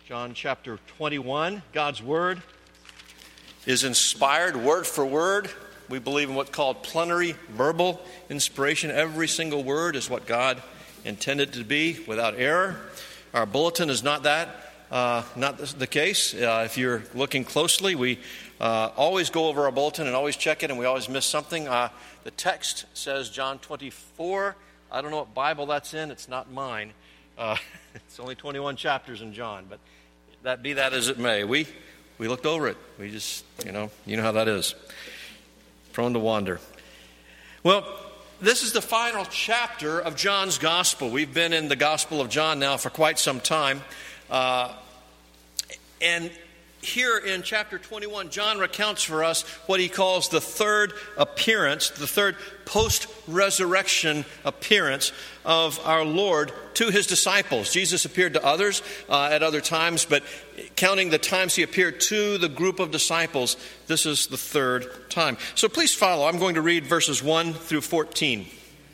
John chapter 21. God's Word is inspired word for word. We believe in what's called plenary verbal inspiration. Every single word is what God intended to be without error. Our bulletin is not the case. If you're looking closely, we always go over our bulletin and always check it, and we always miss something. The text says John 24. I don't know what Bible that's in. It's not mine. It's only 21 chapters in John, but that be that as it may. We looked over it. We just, you know how that is. Prone to wander. Well, this is the final chapter of John's Gospel. We've been in the Gospel of John now for quite some time. And here in chapter 21, John recounts for us what he calls the third appearance, the third post-resurrection appearance of our Lord to his disciples. Jesus appeared to others at other times, but counting the times he appeared to the group of disciples, this is the third time. So please follow. I'm going to read verses 1 through 14.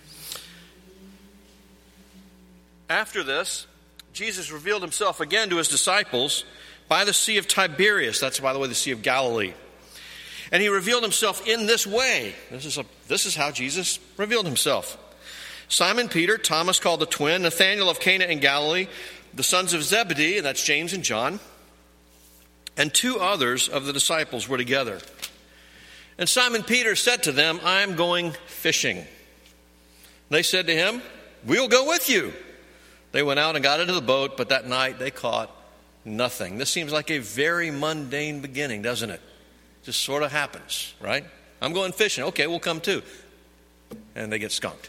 After this, Jesus revealed himself again to his disciples by the Sea of Tiberias. That's, by the way, the Sea of Galilee. And he revealed himself in this way. This is how Jesus revealed himself. Simon Peter, Thomas called the twin, Nathanael of Cana in Galilee, the sons of Zebedee, and that's James and John, and two others of the disciples were together. And Simon Peter said to them, "I am going fishing." They said to him, "We'll go with you." They went out and got into the boat, but that night they caught nothing. This seems like a very mundane beginning, doesn't it? Just sort of happens, right? I'm going fishing. Okay, we'll come too. And they get skunked.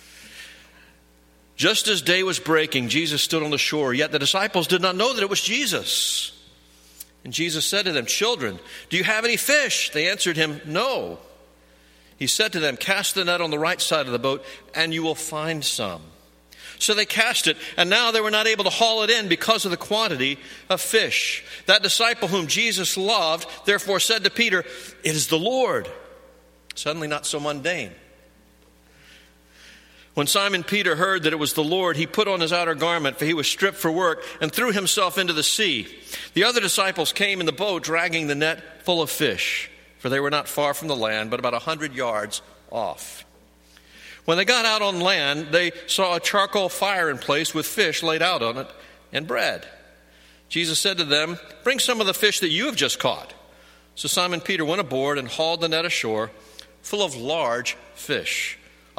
Just as day was breaking, Jesus stood on the shore, yet the disciples did not know that it was Jesus. And Jesus said to them, "Children, do you have any fish?" They answered him, "No." He said to them, "Cast the net on the right side of the boat, and you will find some." So they cast it, and now they were not able to haul it in because of the quantity of fish. That disciple whom Jesus loved, therefore said to Peter, "It is the Lord." Suddenly not so mundane. When Simon Peter heard that it was the Lord, he put on his outer garment, for he was stripped for work, and threw himself into the sea. The other disciples came in the boat, dragging the net full of fish, for they were not far from the land, but about 100 yards off. When they got out on land, they saw a charcoal fire in place with fish laid out on it and bread. Jesus said to them, "Bring some of the fish that you have just caught." So Simon Peter went aboard and hauled the net ashore, full of large fish,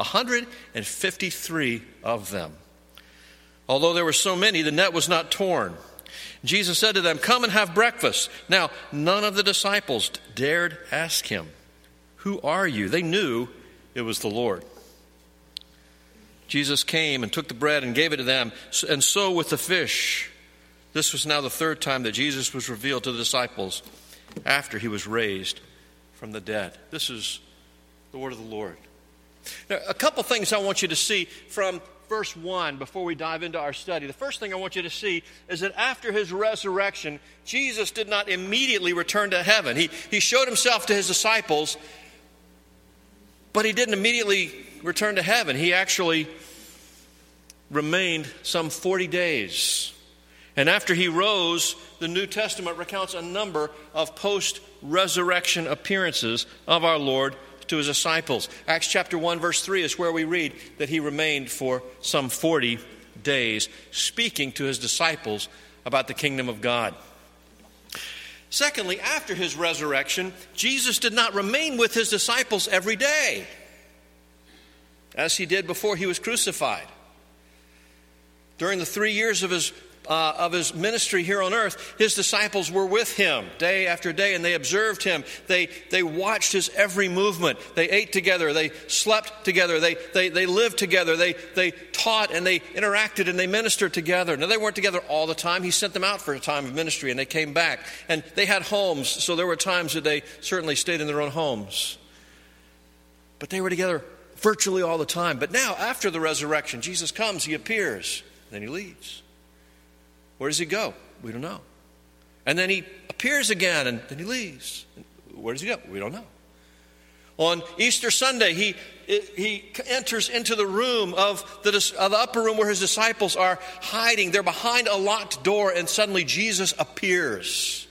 153 of them. Although there were so many, the net was not torn. Jesus said to them, "Come and have breakfast." Now, none of the disciples dared ask him, "Who are you?" They knew it was the Lord. Jesus came and took the bread and gave it to them, and so with the fish. This was now the third time that Jesus was revealed to the disciples after he was raised from the dead. This is the word of the Lord. Now, a couple things I want you to see from verse 1 before we dive into our study. The first thing I want you to see is that after his resurrection, Jesus did not immediately return to heaven. He showed himself to his disciples, but he didn't immediately return to heaven. He actually remained some 40 days. And after he rose, the New Testament recounts a number of post-resurrection appearances of our Lord to his disciples. Acts chapter 1 verse 3 is where we read that he remained for some 40 days, speaking to his disciples about the kingdom of God. Secondly, after his resurrection, Jesus did not remain with his disciples every day, as he did before he was crucified. During the 3 years of his ministry here on earth, his disciples were with him day after day, and they observed him. They watched his every movement. They ate together. They slept together. They lived together. They taught and they interacted and they ministered together. Now, they weren't together all the time. He sent them out for a time of ministry, and they came back. And they had homes, so there were times that they certainly stayed in their own homes. But they were together virtually all the time. But now, after the resurrection, Jesus comes, he appears, then he leaves. Where does he go? We don't know. And then he appears again, and then he leaves. Where does he go? We don't know. On Easter Sunday, he enters into the room of the upper room where his disciples are hiding. They're behind a locked door, and suddenly Jesus appears.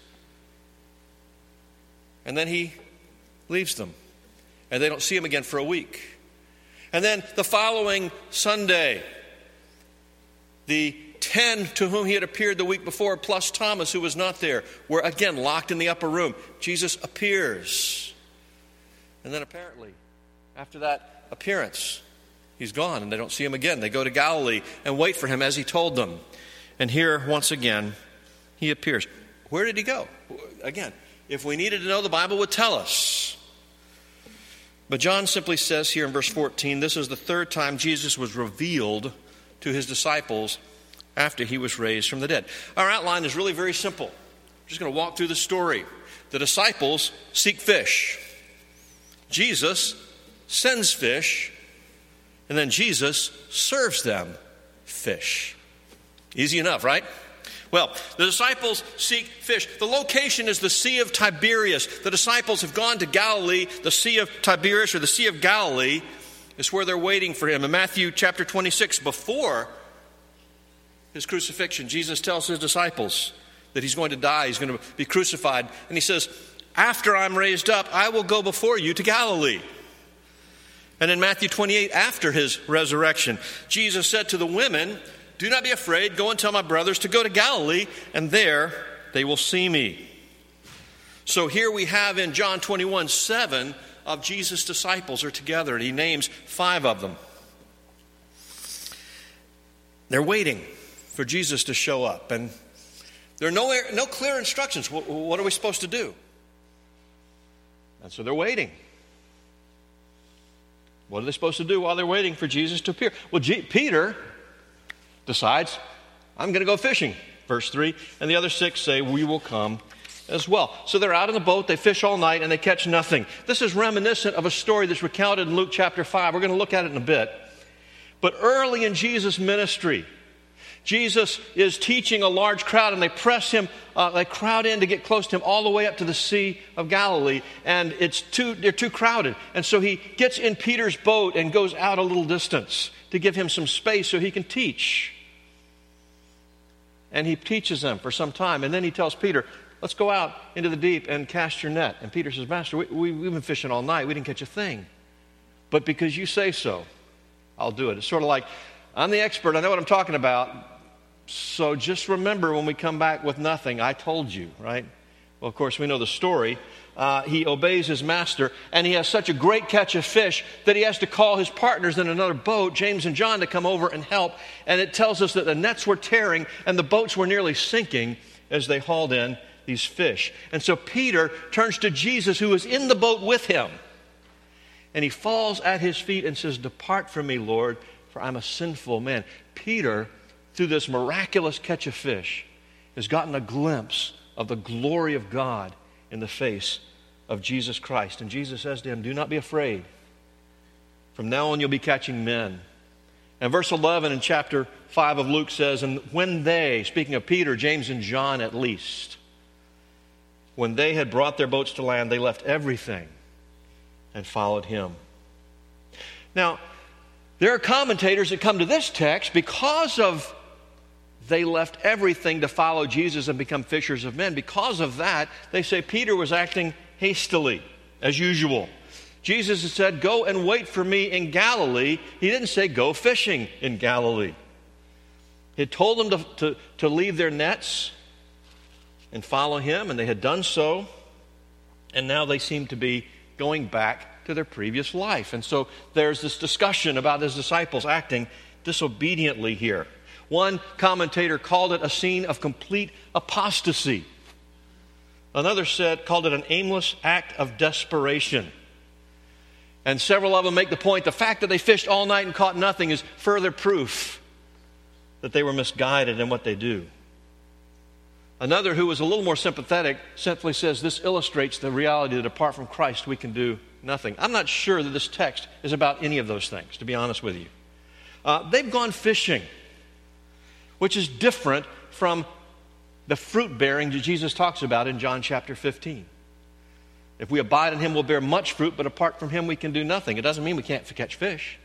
And then he leaves them, and they don't see him again for a week. And then the following Sunday, the 10 to whom he had appeared the week before, plus Thomas, who was not there, were again locked in the upper room. Jesus appears. And then apparently, after that appearance, he's gone and they don't see him again. They go to Galilee and wait for him as he told them. And here, once again, he appears. Where did he go? Again, if we needed to know, the Bible would tell us. But John simply says here in verse 14, this is the third time Jesus was revealed to his disciples after he was raised from the dead. Our outline is really very simple. I'm just going to walk through the story. The disciples seek fish. Jesus sends fish, and then Jesus serves them fish. Easy enough, right? Well, the disciples seek fish. The location is the Sea of Tiberias. The disciples have gone to Galilee. The Sea of Tiberias, or the Sea of Galilee, is where they're waiting for him. In Matthew chapter 26, before his crucifixion, Jesus tells his disciples that he's going to die, he's going to be crucified. And he says, after I'm raised up, I will go before you to Galilee. And in Matthew 28, after his resurrection, Jesus said to the women, do not be afraid, go and tell my brothers to go to Galilee, and there they will see me. So here we have in John 21, 7 of Jesus' disciples are together, and he names 5 of them. They're waiting for Jesus to show up, and there are no clear instructions. What are we supposed to do? And so they're waiting. What are they supposed to do while they're waiting for Jesus to appear? Well, Peter decides, I'm going to go fishing, verse 3. And the other 6 say, we will come as well. So they're out in the boat, they fish all night, and they catch nothing. This is reminiscent of a story that's recounted in Luke chapter 5. We're going to look at it in a bit. But early in Jesus' ministry, Jesus is teaching a large crowd, and they press him, they crowd in to get close to him all the way up to the Sea of Galilee, and they're too crowded. And so he gets in Peter's boat and goes out a little distance to give him some space so he can teach. And he teaches them for some time, and then he tells Peter, let's go out into the deep and cast your net. And Peter says, Master, we've been fishing all night, we didn't catch a thing. But because you say so, I'll do it. It's sort of like, I'm the expert, I know what I'm talking about. So just remember when we come back with nothing, I told you, right? Well, of course, we know the story. He obeys his master, and he has such a great catch of fish that he has to call his partners in another boat, James and John, to come over and help. And it tells us that the nets were tearing and the boats were nearly sinking as they hauled in these fish. And so Peter turns to Jesus, who is in the boat with him, and he falls at his feet and says, depart from me, Lord, for I'm a sinful man. Peter, through this miraculous catch of fish, has gotten a glimpse of the glory of God in the face of Jesus Christ. And Jesus says to him, do not be afraid. From now on you'll be catching men. And verse 11 in chapter 5 of Luke says, and when they, speaking of Peter, James, and John at least, when they had brought their boats to land, they left everything and followed him. Now, there are commentators that come to this text because of they left everything to follow Jesus and become fishers of men. Because of that, they say Peter was acting hastily, as usual. Jesus had said, go and wait for me in Galilee. He didn't say go fishing in Galilee. He had told them to leave their nets and follow him, and they had done so. And now they seem to be going back to their previous life. And so there's this discussion about his disciples acting disobediently here. One commentator called it a scene of complete apostasy. Another called it an aimless act of desperation. And several of them make the point, the fact that they fished all night and caught nothing is further proof that they were misguided in what they do. Another, who was a little more sympathetic, simply says this illustrates the reality that apart from Christ we can do nothing. I'm not sure that this text is about any of those things, to be honest with you. They've gone fishing, which is different from the fruit bearing that Jesus talks about in John chapter 15. If we abide in him, we'll bear much fruit, but apart from him, we can do nothing. It doesn't mean we can't catch fish.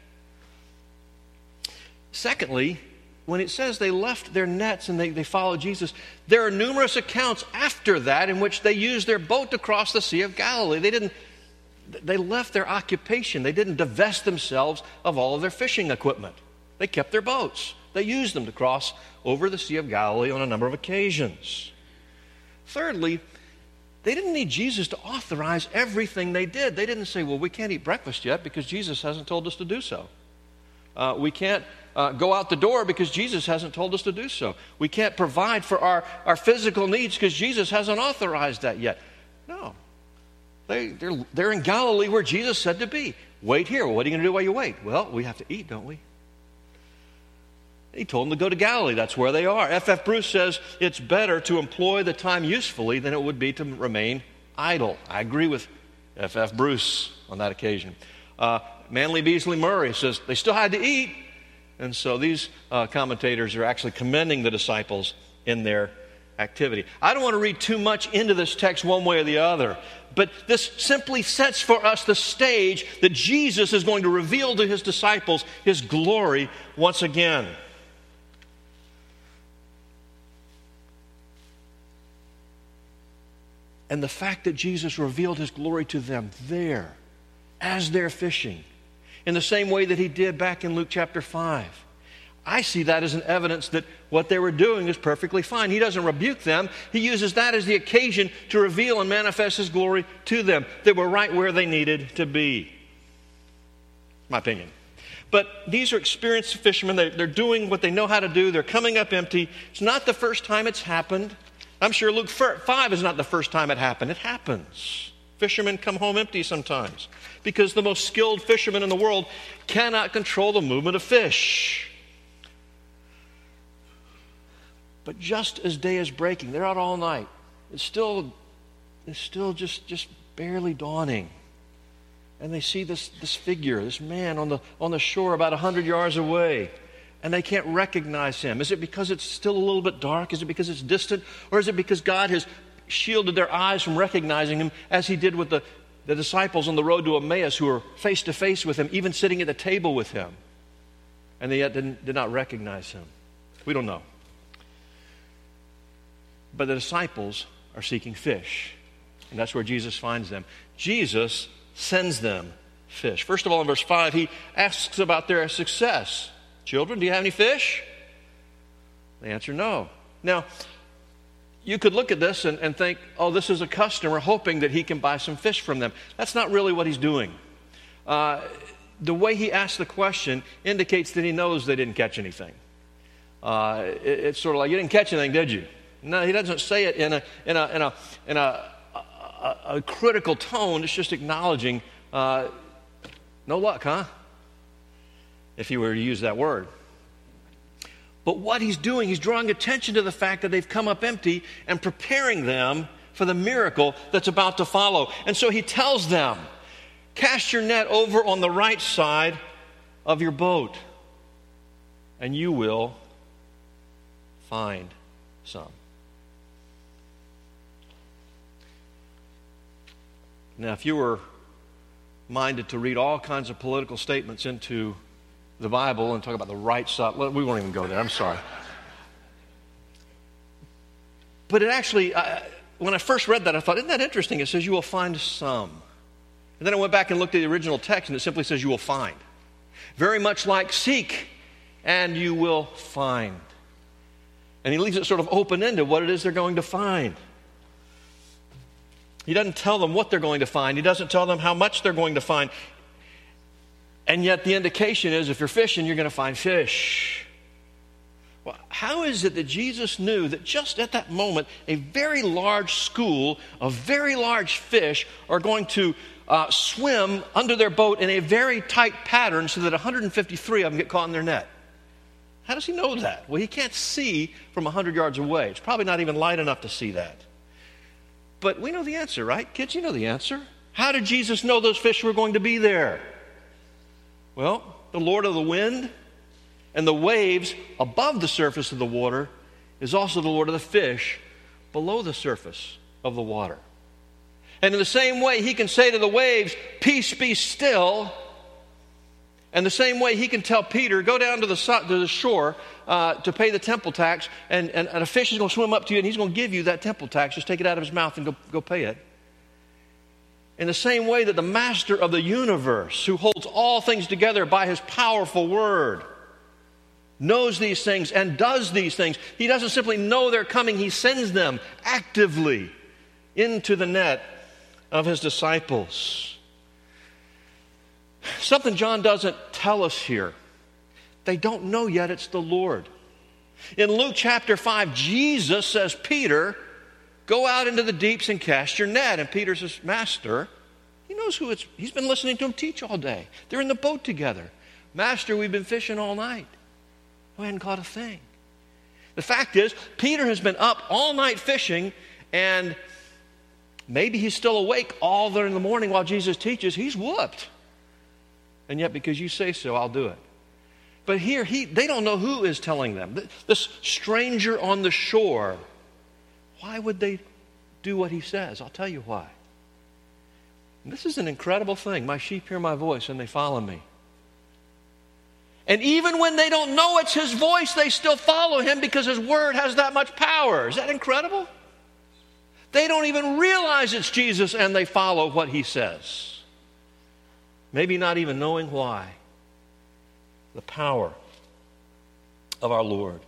Secondly, when it says they left their nets and they followed Jesus, there are numerous accounts after that in which they used their boat to cross the Sea of Galilee. They left their occupation. They didn't divest themselves of all of their fishing equipment. They kept their boats. They used them to cross over the Sea of Galilee on a number of occasions. Thirdly, they didn't need Jesus to authorize everything they did. They didn't say, well, we can't eat breakfast yet because Jesus hasn't told us to do so. We can't go out the door because Jesus hasn't told us to do so. We can't provide for our physical needs because Jesus hasn't authorized that yet. No. They're in Galilee where Jesus said to be. Wait here. Well, what are you going to do while you wait? Well, we have to eat, don't we? He told them to go to Galilee. That's where they are. F.F. Bruce says it's better to employ the time usefully than it would be to remain idle. I agree with F.F. Bruce on that occasion. Manly Beasley Murray says they still had to eat. And so these commentators are actually commending the disciples in their activity. I don't want to read too much into this text one way or the other, but this simply sets for us the stage that Jesus is going to reveal to his disciples his glory once again. And the fact that Jesus revealed his glory to them there, as they're fishing, in the same way that he did back in Luke chapter 5. I see that as an evidence that what they were doing is perfectly fine. He doesn't rebuke them. He uses that as the occasion to reveal and manifest his glory to them. They were right where they needed to be. My opinion. But these are experienced fishermen. They're doing what they know how to do. They're coming up empty. It's not the first time it's happened. I'm sure Luke 5 is not the first time it happened. It happens. Fishermen come home empty sometimes because the most skilled fishermen in the world cannot control the movement of fish. But just as day is breaking, they're out all night. It's still just barely dawning. And they see this figure, this man on the shore about 100 yards away. And they can't recognize him. Is it because it's still a little bit dark? Is it because it's distant? Or is it because God has shielded their eyes from recognizing him as he did with the disciples on the road to Emmaus who were face to face with him, even sitting at the table with him? And they yet did not recognize him. We don't know. But the disciples are seeking fish. And that's where Jesus finds them. Jesus sends them fish. First of all, in verse 5, he asks about their success. Children, do you have any fish? They answer no. Now, you could look at this and think, oh, this is a customer hoping that he can buy some fish from them. That's not really what he's doing. The way he asks the question indicates that he knows they didn't catch anything. It's sort of like, you didn't catch anything, did you? No, he doesn't say it in a critical tone. It's just acknowledging, no luck, huh? If you were to use that word. But what he's doing, he's drawing attention to the fact that they've come up empty and preparing them for the miracle that's about to follow. And so he tells them, cast your net over on the right side of your boat, and you will find some. Now, if you were minded to read all kinds of political statements into the Bible and talk about the right side, well, we won't even go there. I'm sorry. But it actually, when I first read that, I thought, isn't that interesting? It says you will find some. And then I went back and looked at the original text, and it simply says you will find. Very much like seek, and you will find. And he leaves it sort of open-ended what it is they're going to find. He doesn't tell them what they're going to find. He doesn't tell them how much they're going to find. And yet the indication is if you're fishing, you're going to find fish. Well, how is it that Jesus knew that just at that moment, a very large school of very large fish are going to swim under their boat in a very tight pattern so that 153 of them get caught in their net? How does he know that? Well, he can't see from 100 yards away. It's probably not even light enough to see that. But we know the answer, right? Kids, you know the answer. How did Jesus know those fish were going to be there? Well, the Lord of the wind and the waves above the surface of the water is also the Lord of the fish below the surface of the water. And in the same way, he can say to the waves, peace be still. And the same way, he can tell Peter, go down to the shore to pay the temple tax, and a fish is going to swim up to you, and he's going to give you that temple tax. Just take it out of his mouth and go pay it. In the same way that the master of the universe, who holds all things together by his powerful word, knows these things and does these things. He doesn't simply know they're coming. He sends them actively into the net of his disciples. Something John doesn't tell us here. They don't know yet it's the Lord. In Luke chapter 5, Jesus says, Peter, go out into the deeps and cast your net. And Peter says, Master, he knows who it's. He's been listening to him teach all day. They're in the boat together. Master, we've been fishing all night. We hadn't caught a thing. The fact is, Peter has been up all night fishing, and maybe he's still awake all there in the morning while Jesus teaches. He's whooped. And yet, because you say so, I'll do it. But here, they don't know who is telling them. This stranger on the shore. Why would they do what he says? I'll tell you why. And this is an incredible thing. My sheep hear my voice and they follow me. And even when they don't know it's his voice, they still follow him because his word has that much power. Is that incredible? They don't even realize it's Jesus and they follow what he says. Maybe not even knowing why. The power of our Lord.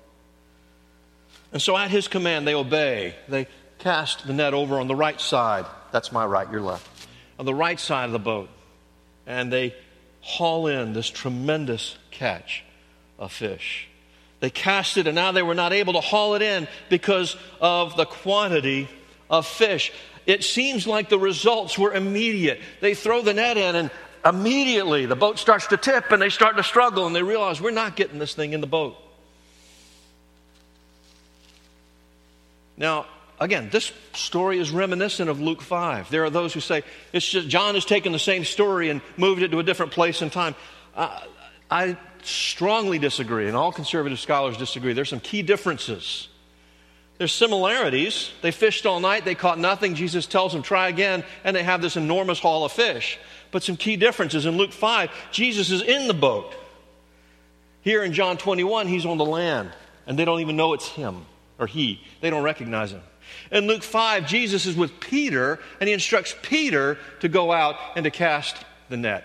And so at his command, they obey. They cast the net over on the right side. That's my right, your left. On the right side of the boat. And they haul in this tremendous catch of fish. They cast it, and now they were not able to haul it in because of the quantity of fish. It seems like the results were immediate. They throw the net in, and immediately the boat starts to tip, and they start to struggle, and they realize we're not getting this thing in the boat. Now, again, this story is reminiscent of Luke 5. There are those who say, it's just John has taken the same story and moved it to a different place and time. I strongly disagree, and all conservative scholars disagree. There's some key differences. There's similarities. They fished all night, they caught nothing. Jesus tells them, try again, and they have this enormous haul of fish. But some key differences. In Luke 5, Jesus is in the boat. Here in John 21, he's on the land, and they don't even know it's him or he. They don't recognize him. In Luke 5, Jesus is with Peter, and he instructs Peter to go out and to cast the net.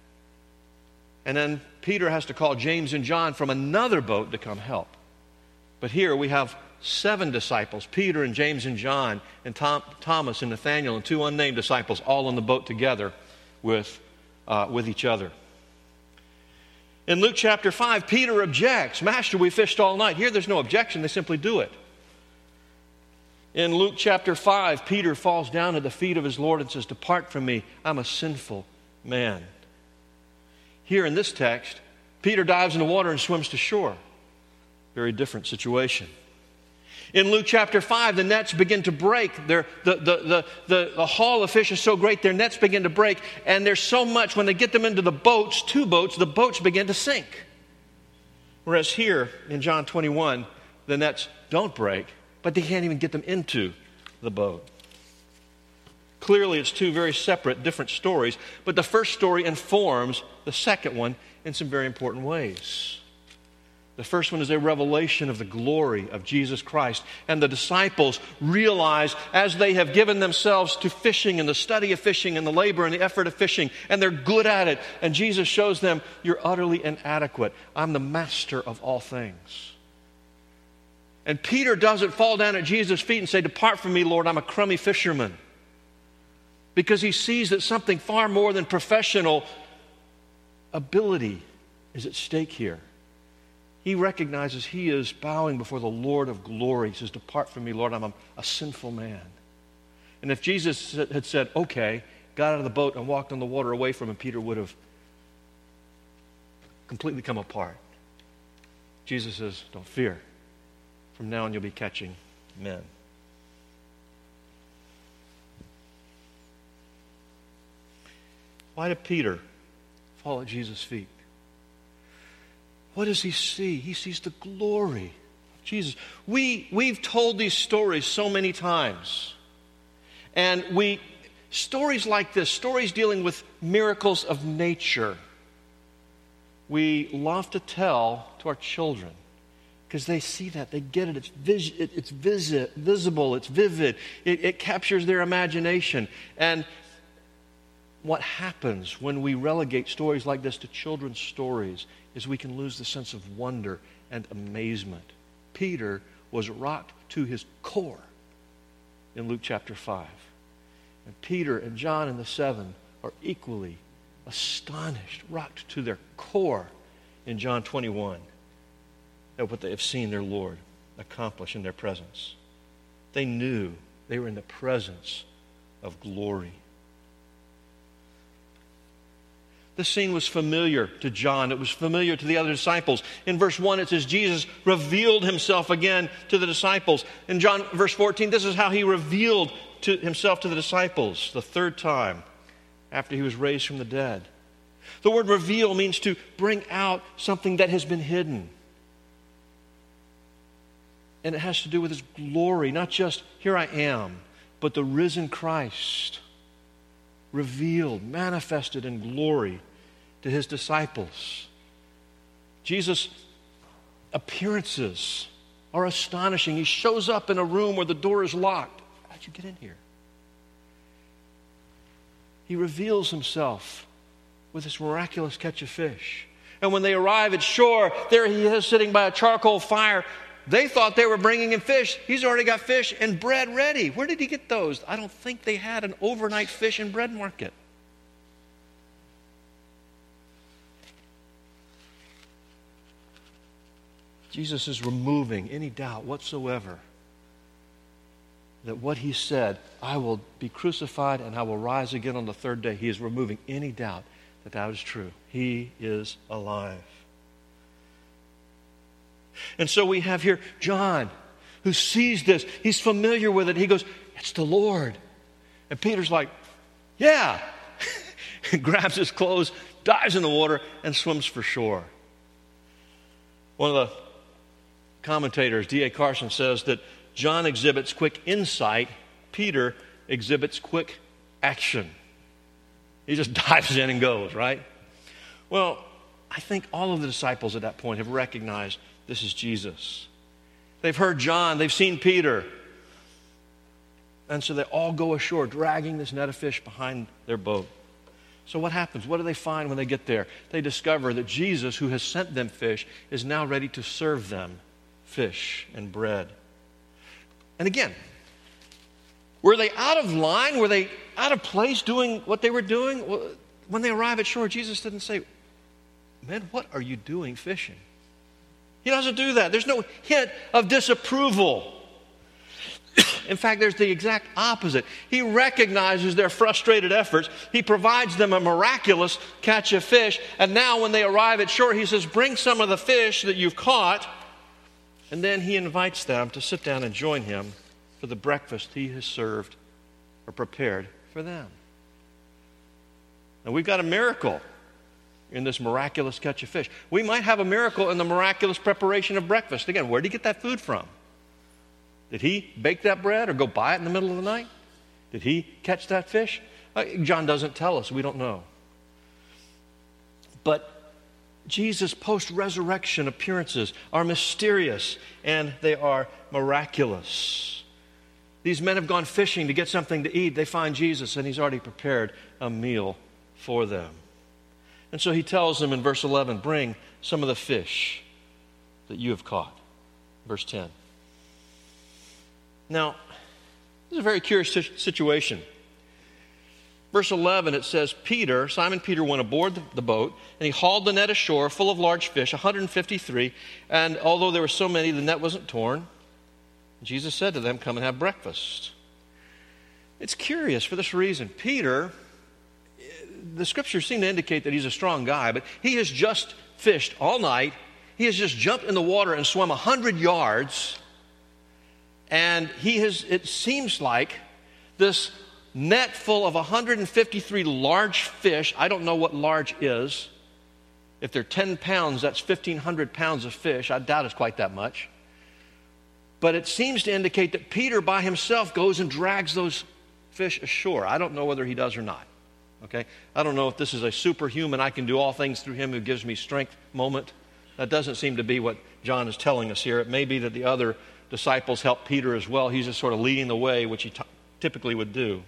And then Peter has to call James and John from another boat to come help. But here we have 7 disciples, Peter and James and John, and Thomas and Nathanael, and 2 unnamed disciples, all on the boat together with each other. In Luke chapter 5, Peter objects. Master, we fished all night. Here there's no objection. They simply do it. In Luke chapter 5, Peter falls down at the feet of his Lord and says, depart from me, I'm a sinful man. Here in this text, Peter dives in the water and swims to shore. Very different situation. In Luke chapter 5, the nets begin to break. The haul of fish is so great, their nets begin to break. And there's so much, when they get them into the boats, 2 boats, the boats begin to sink. Whereas here in John 21, the nets don't break, but they can't even get them into the boat. Clearly, it's 2 very separate, different stories. But the first story informs the second one in some very important ways. The first one is a revelation of the glory of Jesus Christ. And the disciples realize, as they have given themselves to fishing and the study of fishing and the labor and the effort of fishing, and they're good at it, and Jesus shows them, you're utterly inadequate. I'm the master of all things. And Peter doesn't fall down at Jesus' feet and say, depart from me, Lord, I'm a crummy fisherman. Because he sees that something far more than professional ability is at stake here. He recognizes he is bowing before the Lord of glory. He says, depart from me, Lord, I'm a sinful man. And if Jesus had said, okay, got out of the boat and walked on the water away from him, Peter would have completely come apart. Jesus says, don't fear. From now on, you'll be catching men. Why did Peter fall at Jesus' feet? What does he see? He sees the glory of Jesus. We've told these stories so many times. And we stories like this, stories dealing with miracles of nature, we love to tell to our children because they see that, they get it, it's visible, it's vivid, it captures their imagination. And what happens when we relegate stories like this to children's stories is we can lose the sense of wonder and amazement. Peter was rocked to his core in Luke chapter 5. And Peter and John and the 7 are equally astonished, rocked to their core in John 21 at what they have seen their Lord accomplish in their presence. They knew they were in the presence of glory. This scene was familiar to John. It was familiar to the other disciples. In verse 1, it says, Jesus revealed himself again to the disciples. In John, verse 14, this is how he revealed himself to the disciples the third time after he was raised from the dead. The word reveal means to bring out something that has been hidden. And it has to do with his glory, not just, here I am, but the risen Christ revealed, manifested in glory to his disciples. Jesus' appearances are astonishing. He shows up in a room where the door is locked. How'd you get in here? He reveals himself with this miraculous catch of fish. And when they arrive at shore, there he is sitting by a charcoal fire. They thought they were bringing him fish. He's already got fish and bread ready. Where did he get those? I don't think they had an overnight fish and bread market. Jesus is removing any doubt whatsoever that what he said, I will be crucified and I will rise again on the third day. He is removing any doubt that that is true. He is alive. And so we have here John, who sees this. He's familiar with it. He goes, it's the Lord. And Peter's like, yeah. He grabs his clothes, dives in the water, and swims for shore. One of the commentators, D.A. Carson, says that John exhibits quick insight. Peter exhibits quick action. He just dives in and goes, right? Well, I think all of the disciples at that point have recognized this is Jesus. They've heard John. They've seen Peter. And so they all go ashore, dragging this net of fish behind their boat. So what happens? What do they find when they get there? They discover that Jesus, who has sent them fish, is now ready to serve them fish and bread. And again, were they out of line? Were they out of place doing what they were doing? Well, when they arrive at shore, Jesus didn't say, man, what are you doing fishing? He doesn't do that. There's no hint of disapproval. In fact, there's the exact opposite. He recognizes their frustrated efforts. He provides them a miraculous catch of fish. And now when they arrive at shore, he says, bring some of the fish that you've caught. And then he invites them to sit down and join him for the breakfast he has served or prepared for them. Now we've got a miracle in this miraculous catch of fish. We might have a miracle in the miraculous preparation of breakfast. Again, where did he get that food from? Did he bake that bread or go buy it in the middle of the night? Did he catch that fish? John doesn't tell us. We don't know. But Jesus' post-resurrection appearances are mysterious and they are miraculous. These men have gone fishing to get something to eat. They find Jesus and he's already prepared a meal for them. And so he tells them in verse 11, bring some of the fish that you have caught. Verse 10. Now, this is a very curious situation. Verse 11, it says, Simon Peter went aboard the boat, and he hauled the net ashore full of large fish, 153, and although there were so many, the net wasn't torn. Jesus said to them, come and have breakfast. It's curious for this reason. Peter, the scriptures seem to indicate that he's a strong guy, but he has just fished all night. He has just jumped in the water and swum 100 yards. And it seems like this net full of 153 large fish. I don't know what large is. If they're 10 pounds, that's 1,500 pounds of fish. I doubt it's quite that much. But it seems to indicate that Peter by himself goes and drags those fish ashore. I don't know whether he does or not. Okay? I don't know if this is a superhuman, I can do all things through him who gives me strength moment. That doesn't seem to be what John is telling us here. It may be that the other disciples help Peter as well. He's just sort of leading the way, which he typically would do.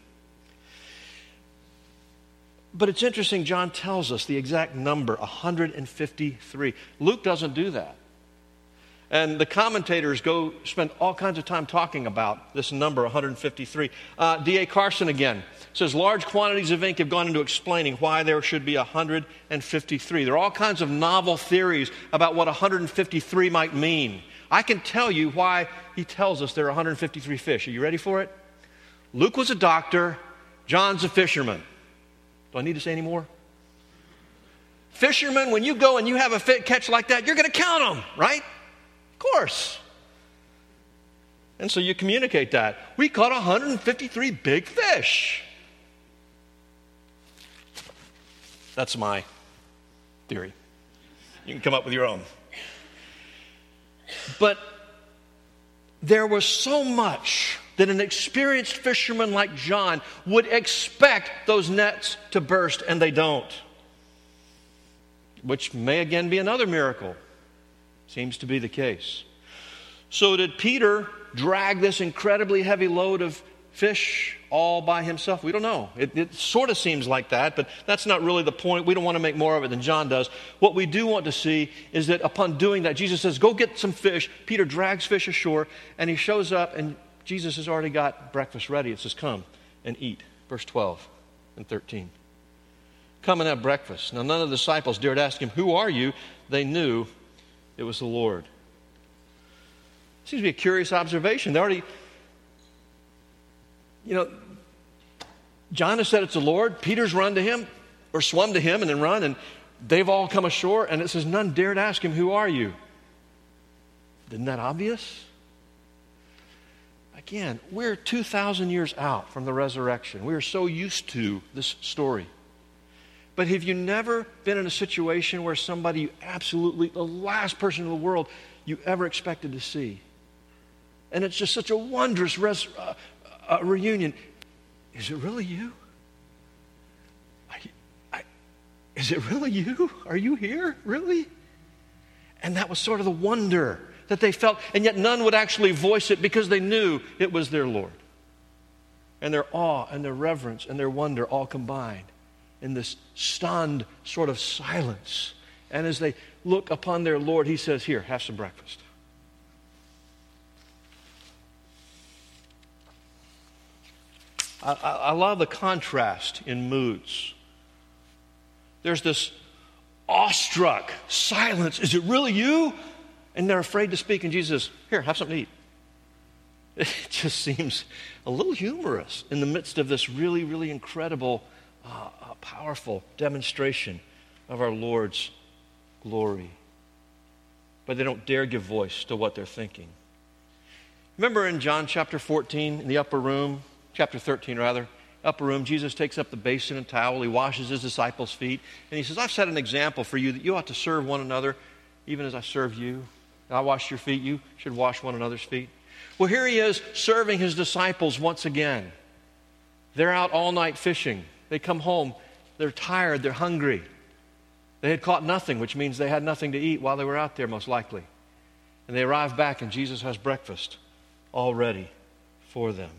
But it's interesting, John tells us the exact number, 153. Luke doesn't do that. And the commentators spend all kinds of time talking about this number, 153. D.A. Carson again says, large quantities of ink have gone into explaining why there should be 153. There are all kinds of novel theories about what 153 might mean. I can tell you why he tells us there are 153 fish. Are you ready for it? Luke was a doctor. John's a fisherman. Do I need to say any more? Fishermen, when you go and you have a catch like that, you're going to count them, right? Of course. And so you communicate that. We caught 153 big fish. That's my theory. You can come up with your own. But there was so much that an experienced fisherman like John would expect those nets to burst, and they don't. Which may again be another miracle. Seems to be the case. So did Peter drag this incredibly heavy load of fish all by himself? We don't know. It sort of seems like that, but that's not really the point. We don't want to make more of it than John does. What we do want to see is that upon doing that, Jesus says, go get some fish. Peter drags fish ashore, and he shows up, and Jesus has already got breakfast ready. It says, come and eat. Verse 12 and 13. Come and have breakfast. Now, none of the disciples dared ask him, who are you? They knew it was the Lord. Seems to be a curious observation. They already, John has said it's the Lord. Peter's run to him, or swum to him and then run, and they've all come ashore, and it says none dared ask him, who are you? Isn't that obvious? Again, we're 2,000 years out from the resurrection. We are so used to this story. But have you never been in a situation where somebody you absolutely, the last person in the world you ever expected to see? And it's just such a wondrous reunion. Is it really you? Is it really you? Are you here? Really? And that was sort of the wonder that they felt, and yet none would actually voice it because they knew it was their Lord. And their awe and their reverence and their wonder all combined in this stunned sort of silence. And as they look upon their Lord, he says, here, have some breakfast. I love the contrast in moods. There's this awestruck silence. Is it really you? And they're afraid to speak. And Jesus says, here, have something to eat. It just seems a little humorous in the midst of this really, really incredible, powerful demonstration of our Lord's glory. But they don't dare give voice to what they're thinking. Remember in John chapter 14, in the upper room, chapter 13 rather, upper room, Jesus takes up the basin and towel. He washes his disciples' feet. And he says, I've set an example for you that you ought to serve one another even as I serve you. I wash your feet. You should wash one another's feet. Well, here he is serving his disciples once again. They're out all night fishing. They come home. They're tired. They're hungry. They had caught nothing, which means they had nothing to eat while they were out there, most likely. And they arrive back, and Jesus has breakfast all ready for them.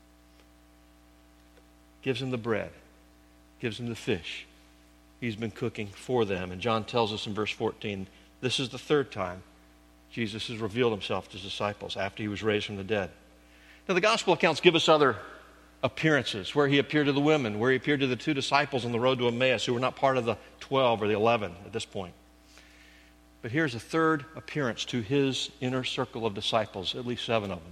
Gives them the bread. Gives them the fish. He's been cooking for them. And John tells us in verse 14, this is the third time Jesus has revealed himself to his disciples after he was raised from the dead. Now, the gospel accounts give us other appearances, where he appeared to the women, where he appeared to the 2 disciples on the road to Emmaus, who were not part of the 12 or the 11 at this point. But here's a third appearance to his inner circle of disciples, at least 7 of them.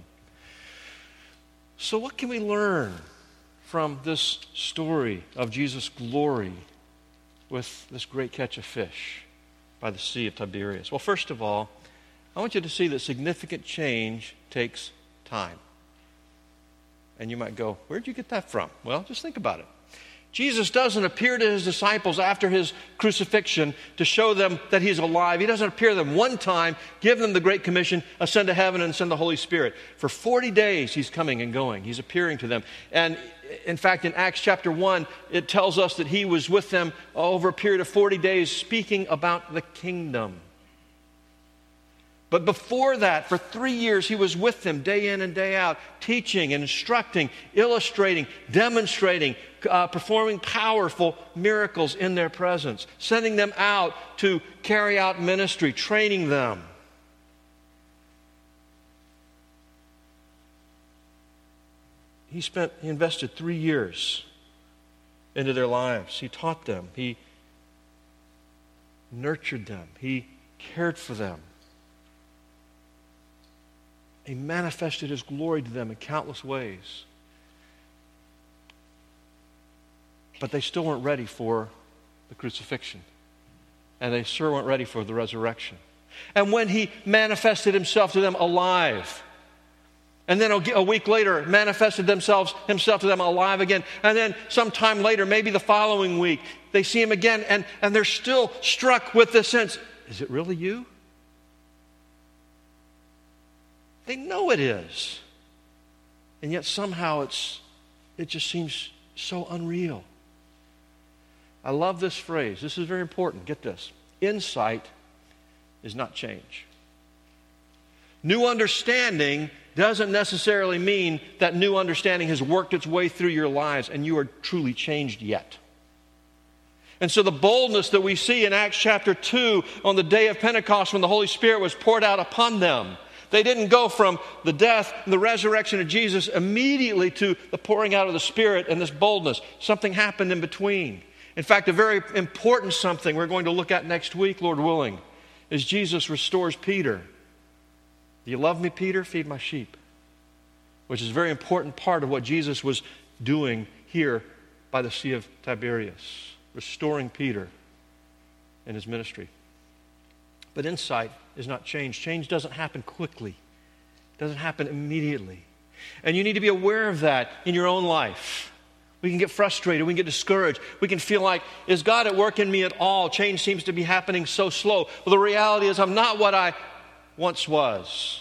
So what can we learn from this story of Jesus' glory with this great catch of fish by the Sea of Tiberias? Well, first of all, I want you to see that significant change takes time. And you might go, where'd you get that from? Well, just think about it. Jesus doesn't appear to his disciples after his crucifixion to show them that he's alive. He doesn't appear to them one time, give them the Great Commission, ascend to heaven and send the Holy Spirit. For 40 days he's coming and going. He's appearing to them. And in fact, in Acts chapter 1, it tells us that he was with them over a period of 40 days speaking about the kingdom. But before that, for 3 years, he was with them day in and day out, teaching and instructing, illustrating, demonstrating, performing powerful miracles in their presence, sending them out to carry out ministry, training them. He invested 3 years into their lives. He taught them. He nurtured them. He cared for them. He manifested his glory to them in countless ways. But they still weren't ready for the crucifixion. And they sure weren't ready for the resurrection. And when he manifested himself to them alive, and then a week later manifested himself to them alive again, and then sometime later, maybe the following week, they see him again, and they're still struck with this sense, is it really you? They know it is. And yet somehow it just seems so unreal. I love this phrase. This is very important. Get this. Insight is not change. New understanding doesn't necessarily mean that new understanding has worked its way through your lives and you are truly changed yet. And so the boldness that we see in Acts chapter 2 on the day of Pentecost when the Holy Spirit was poured out upon them, they didn't go from the death and the resurrection of Jesus immediately to the pouring out of the Spirit and this boldness. Something happened in between. In fact, a very important something we're going to look at next week, Lord willing, is Jesus restores Peter. Do you love me, Peter? Feed my sheep. Which is a very important part of what Jesus was doing here by the Sea of Tiberias, restoring Peter in his ministry. But insight is not change. Change doesn't happen quickly. It doesn't happen immediately. And you need to be aware of that in your own life. We can get frustrated. We can get discouraged. We can feel like, is God at work in me at all? Change seems to be happening so slow. Well, the reality is I'm not what I once was.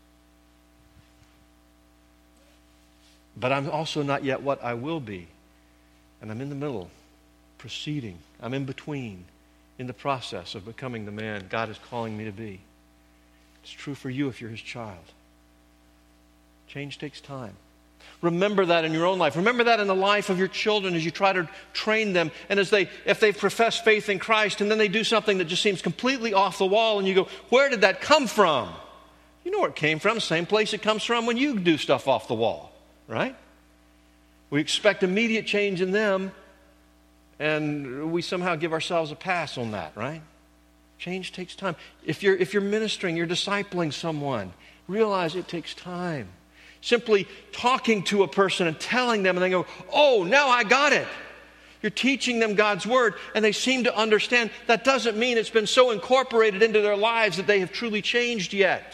But I'm also not yet what I will be. And I'm in the middle, proceeding. I'm in between, in the process of becoming the man God is calling me to be. It's true for you if you're his child. Change takes time. Remember that in your own life. Remember that in the life of your children as you try to train them. And if they profess faith in Christ and then they do something that just seems completely off the wall and you go, where did that come from? You know where it came from. Same place it comes from when you do stuff off the wall, right? We expect immediate change in them and we somehow give ourselves a pass on that, right? Change takes time. If you're ministering, you're discipling someone, realize it takes time. Simply talking to a person and telling them and they go, oh, now I got it. You're teaching them God's word and they seem to understand. That doesn't mean it's been so incorporated into their lives that they have truly changed yet.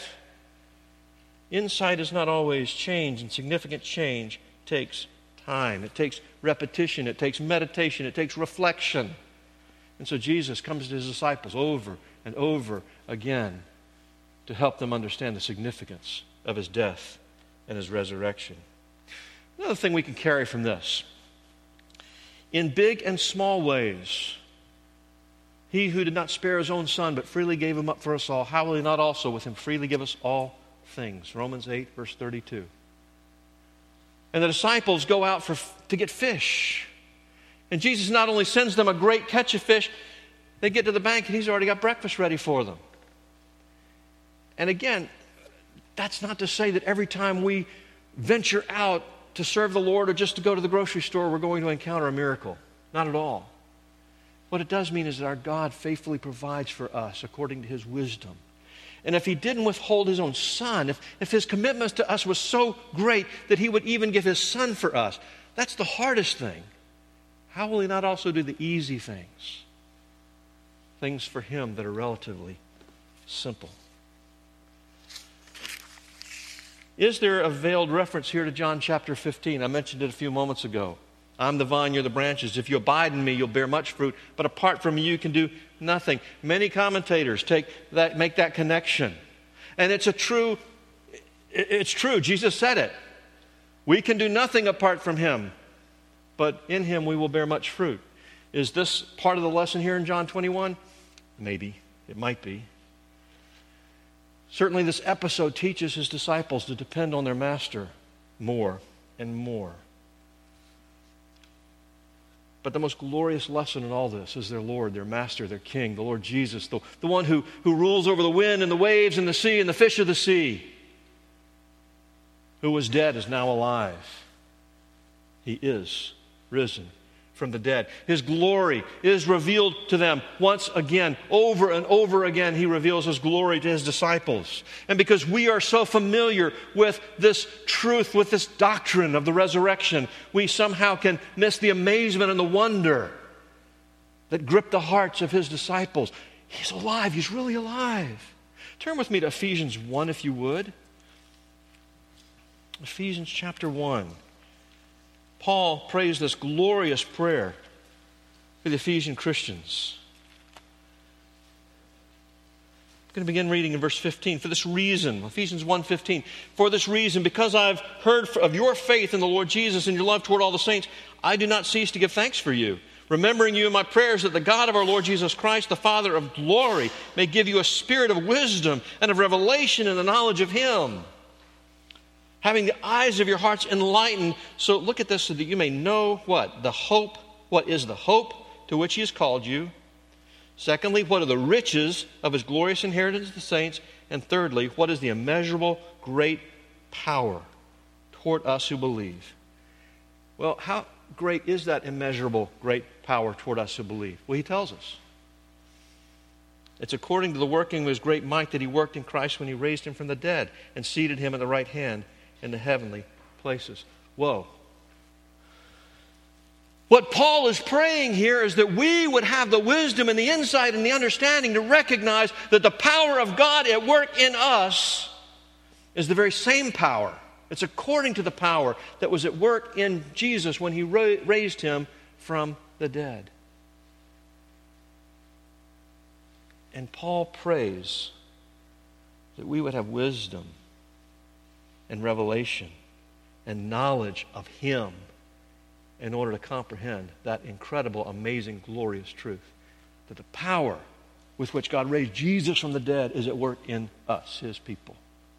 Insight is not always change, and significant change takes time. It takes repetition. It takes meditation. It takes reflection. And so Jesus comes to his disciples over and over again to help them understand the significance of his death and his resurrection. Another thing we can carry from this. In big and small ways, he who did not spare his own son but freely gave him up for us all, how will he not also with him freely give us all things? Romans 8, verse 32. And the disciples go out to get fish. And Jesus not only sends them a great catch of fish, they get to the bank and he's already got breakfast ready for them. And again, that's not to say that every time we venture out to serve the Lord or just to go to the grocery store, we're going to encounter a miracle. Not at all. What it does mean is that our God faithfully provides for us according to his wisdom. And if he didn't withhold his own son, if his commitment to us was so great that he would even give his son for us, that's the hardest thing. How will he not also do the easy things? Things for him that are relatively simple. Is there a veiled reference here to John chapter 15? I mentioned it a few moments ago. I'm the vine, you're the branches. If you abide in me, you'll bear much fruit. But apart from me, you can do nothing. Many commentators make that connection. And it's true. Jesus said it. We can do nothing apart from him. But in him, we will bear much fruit. Is this part of the lesson here in John 21? Maybe. It might be. Certainly this episode teaches his disciples to depend on their master more and more. But the most glorious lesson in all this is their Lord, their Master, their King, the Lord Jesus, the one who rules over the wind and the waves and the sea and the fish of the sea, who was dead is now alive. He is risen from the dead. His glory is revealed to them once again. Over and over again, he reveals his glory to his disciples. And because we are so familiar with this truth, with this doctrine of the resurrection, we somehow can miss the amazement and the wonder that gripped the hearts of his disciples. He's alive. He's really alive. Turn with me to Ephesians 1, if you would. Ephesians chapter 1. Paul prays this glorious prayer for the Ephesian Christians. I'm going to begin reading in verse 15. For this reason, Ephesians 1:15, for this reason, because I've heard of your faith in the Lord Jesus and your love toward all the saints, I do not cease to give thanks for you, remembering you in my prayers, that the God of our Lord Jesus Christ, the Father of glory, may give you a spirit of wisdom and of revelation in the knowledge of him, having the eyes of your hearts enlightened. So look at this, so that you may know what? The hope. What is the hope to which he has called you? Secondly, what are the riches of his glorious inheritance of the saints? And thirdly, what is the immeasurable great power toward us who believe? Well, how great is that immeasurable great power toward us who believe? Well, he tells us. It's according to the working of his great might that he worked in Christ when he raised him from the dead and seated him at the right hand in the heavenly places. Whoa. What Paul is praying here is that we would have the wisdom and the insight and the understanding to recognize that the power of God at work in us is the very same power. It's according to the power that was at work in Jesus when he raised him from the dead. And Paul prays that we would have wisdom and revelation and knowledge of him in order to comprehend that incredible, amazing, glorious truth, that the power with which God raised Jesus from the dead is at work in us, his people.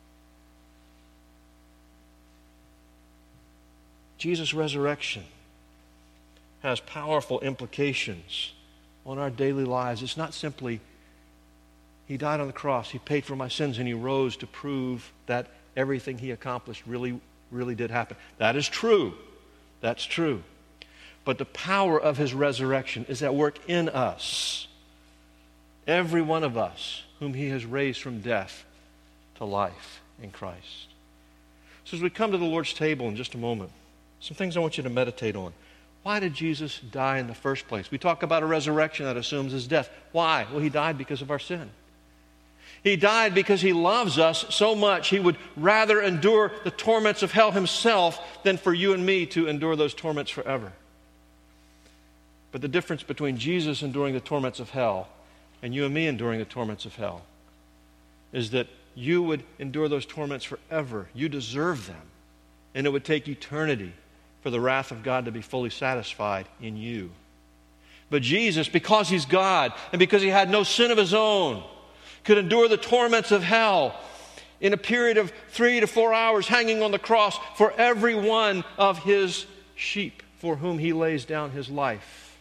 Jesus' resurrection has powerful implications on our daily lives. It's not simply he died on the cross, he paid for my sins, and he rose to prove that everything he accomplished really did happen. That is true. That's true. But the power of his resurrection is at work in us. Every one of us whom he has raised from death to life in Christ. So as we come to the Lord's table in just a moment, some things I want you to meditate on. Why did Jesus die in the first place? We talk about a resurrection that assumes his death. Why? Well, he died because of our sin. He died because he loves us so much he would rather endure the torments of hell himself than for you and me to endure those torments forever. But the difference between Jesus enduring the torments of hell and you and me enduring the torments of hell is that you would endure those torments forever. You deserve them. And it would take eternity for the wrath of God to be fully satisfied in you. But Jesus, because he's God and because he had no sin of his own, could endure the torments of hell in a period of 3 to 4 hours hanging on the cross for every one of his sheep for whom he lays down his life.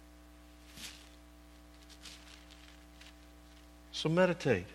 So meditate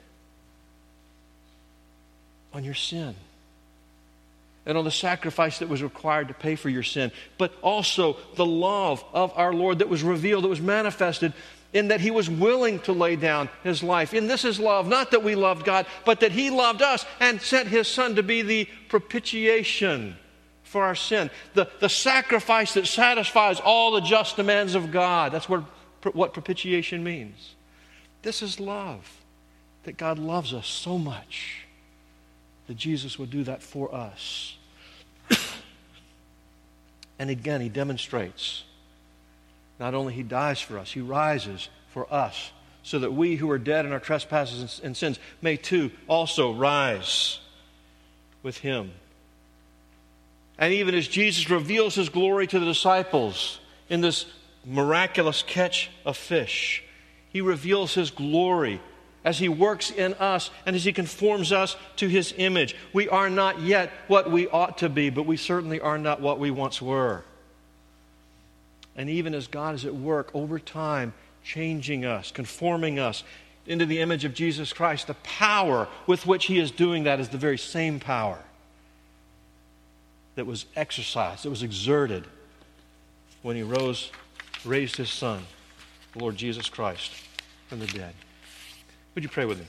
on your sin and on the sacrifice that was required to pay for your sin, but also the love of our Lord that was revealed, that was manifested in that he was willing to lay down his life. And this is love, not that we loved God, but that he loved us and sent his Son to be the propitiation for our sin. The sacrifice that satisfies all the just demands of God. That's what propitiation means. This is love, that God loves us so much that Jesus would do that for us. And again, he demonstrates not only he dies for us, he rises for us, so that we who are dead in our trespasses and sins may too also rise with him. And even as Jesus reveals his glory to the disciples in this miraculous catch of fish, he reveals his glory as he works in us and as he conforms us to his image. We are not yet what we ought to be, but we certainly are not what we once were. And even as God is at work over time, changing us, conforming us into the image of Jesus Christ, the power with which he is doing that is the very same power that was exercised, that was exerted when he raised his Son, the Lord Jesus Christ, from the dead. Would you pray with me?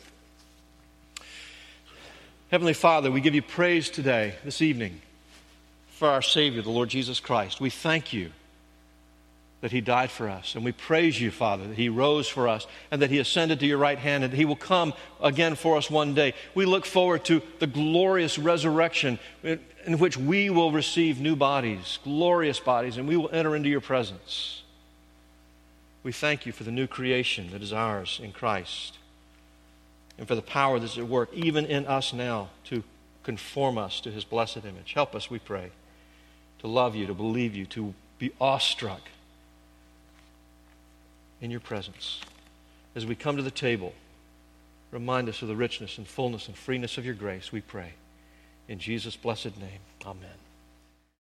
Heavenly Father, we give you praise today, this evening, for our Savior, the Lord Jesus Christ. We thank you that he died for us. And we praise you, Father, that he rose for us and that he ascended to your right hand and that he will come again for us one day. We look forward to the glorious resurrection in which we will receive new bodies, glorious bodies, and we will enter into your presence. We thank you for the new creation that is ours in Christ and for the power that's at work even in us now to conform us to his blessed image. Help us, we pray, to love you, to believe you, to be awestruck in your presence. As we come to the table, remind us of the richness and fullness and freeness of your grace, we pray. In Jesus' blessed name, amen.